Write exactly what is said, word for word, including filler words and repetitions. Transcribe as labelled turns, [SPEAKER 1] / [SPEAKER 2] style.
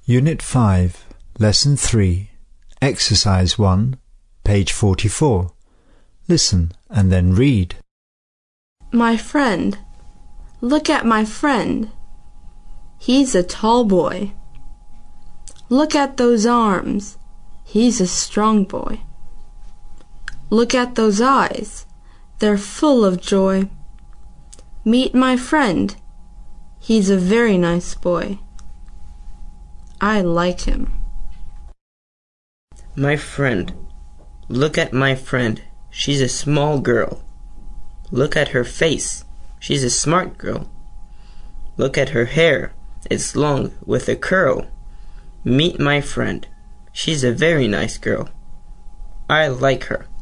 [SPEAKER 1] Unit five, Lesson three, Exercise one, page forty-four. Listen and then read.
[SPEAKER 2] My friend. Look at my friend. He's a tall boy. Look at those arms. He's a strong boy. Look at those eyes. They're full of joy. Meet my friend. He's a very nice boy. I like him.
[SPEAKER 3] My friend. Look at my friend. She's a small girl. Look at her face. She's a smart girl. Look at her hair. It's long with a curl. Meet my friend. She's a very nice girl. I like her.